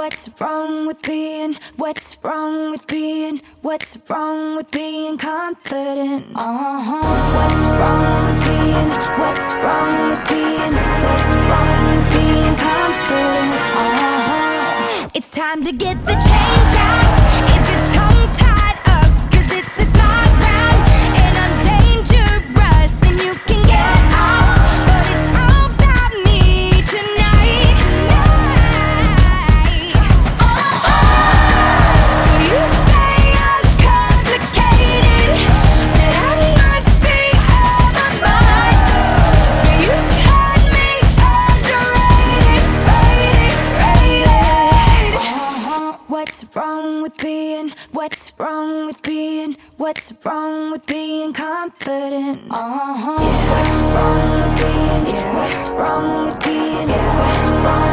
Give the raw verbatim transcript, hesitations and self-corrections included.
What's wrong with being, what's wrong with being, what's wrong with being confident? Uh-huh. What's wrong with being, what's wrong with being, what's wrong with being confident? Uh-huh. It's time to get the chains out. Is your tongue tied up? Cause this is my round, and I'm dangerous, and you can get off, but it's all about me tonight. Tonight. Oh, oh. So you say I'm complicated, that I must be out of my mind, but you've had me underrated, rated, rated. Uh-huh. What's wrong with being, what's wrong with being, what's wrong with being confident? Uh-huh. What's wrong with being, what's wrong with being, what's wrong